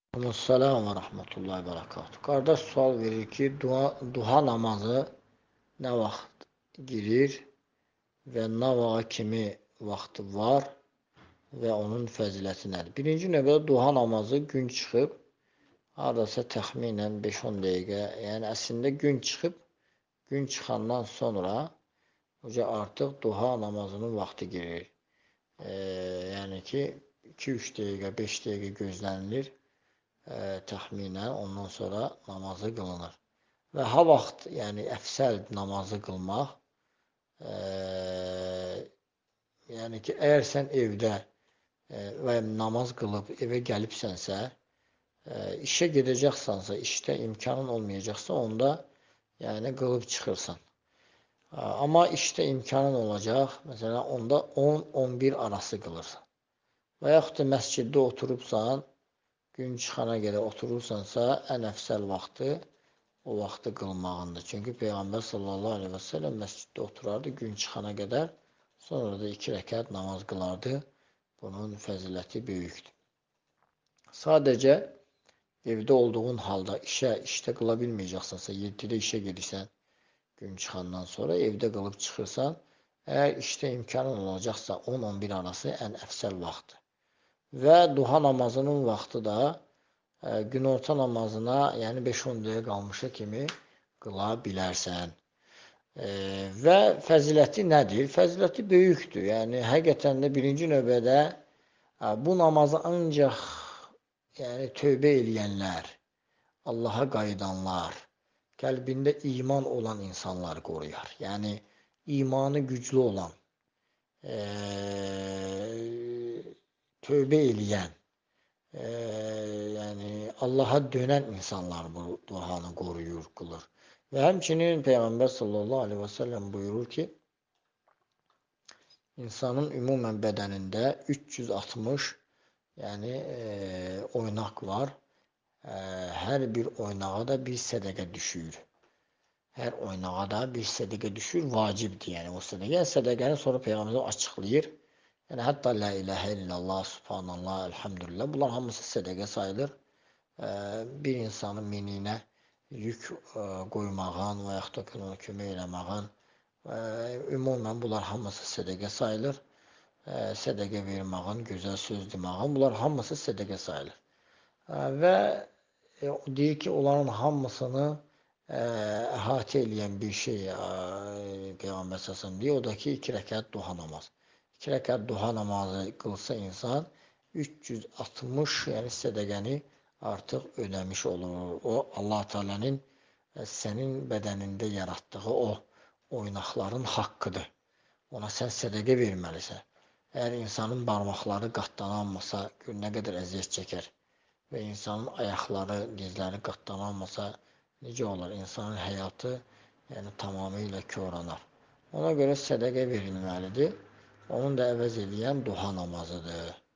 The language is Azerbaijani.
Salam və rəhmətullahi və bərəkatuhu. Qardaş sual verir ki, duha namazı nə vaxt girir və nə vaxt kimi vaxtı var və onun fəziləti nədir? Birinci növbədə duha namazı gün çıxıb, hardasa təxminən 5-10 dəqiqə, yəni əslində gün çıxıb, gün çıxandan sonra artıq duha namazının vaxtı girir. Yəni ki, 2-3 dəqiqə, 5 dəqiqə gözlənilir. Təxminən ondan sonra namazı qılınır. Və ha vaxt, yəni əfsəl namazı qılmaq, yəni ki, əgər sən evdə və namaz qılıb evə gəlibsənsə, işə gedəcəksansa, işdə imkanın olmayacaqsa, onda yəni qılıb çıxırsan. Amma işdə imkanın olacaq, məsələn, onda 10-11 arası qılırsan. Və yaxud da məsciddə oturubsan, gün çıxana qədər oturursansa, ən əfsəl vaxtı o vaxtı qılmağındır. Çünki Peyğəmbər sallallahu aleyhi və səlləm məsciddə oturardı gün çıxana qədər, sonra da 2 rəkət namaz qılardı. Bunun fəziləti böyükdür. Sadəcə evdə olduğun halda işdə qıla bilməyəcəksansa, 7-də işə gedirsən, gün çıxandan sonra evdə qılıb çıxırsan, əgər işdə imkanın olacaqsa 10-11 arası ən əfsəl vaxtdır. Və duha namazının vaxtı da günorta namazına, yəni 5-10 dəqiqə qalmışa kimi qıla bilərsən. Və fəziləti nədir? Fəziləti böyükdür. Yəni, həqiqətən də birinci növbədə bu namazı ancaq yəni, tövbə eləyənlər, Allaha qayıdanlar, qəlbində iman olan insanlar qoruyar. Yəni, imanı güclü olan, tövbə eləyən, yəni Allaha dönən insanlar bu duanı qoruyur, qılır. Və həmçinin Peyğəmbər sallallahu aleyhi və səlləm buyurur ki, insanın ümumən bədənində 360 yəni oynaq var. Hər bir oynağa da bir sədəqə düşür. Hər oynağa da bir sədəqə düşür, vacibdir yəni o sədəqə. Yəni sədəqəni sonra Peyğəmbər açıqlayır. Yəni, hətta la ilahə illallah, subhanallah, elhamdülillah, bunlar hamısı sədəqə sayılır. Bir insanın miniyinə yük qoymağın və yaxud da ona kömək eləmağın, ümumən bunlar hamısı sədəqə sayılır. Sədəqə vermağın, gözəl söz demağın, bunlar hamısı sədəqə sayılır. Və deyir ki, onların hamısını əhatə eləyən bir şey Peyğəmbər səsəm deyir, o da ki, 2 rəkət duha namazı. 2 rəkət duha namazı qılsa insan 360 yəni sədəqəni artıq ödəmiş olur. O Allah Teala'nın sənin bədənində yaratdığı o oynaqların haqqıdır. Ona sən sədəqə verməlisən. Əgər insanın barmaqları qatlananmasa, gör nə qədər əziyyət çəkər və insanın ayaqları, dizləri qatlananmasa necə olar? İnsanın həyatı yəni tamamilə koranar. Ona görə sədəqə verilməlidir. Onun da əvəz eləyən duha namazıdır.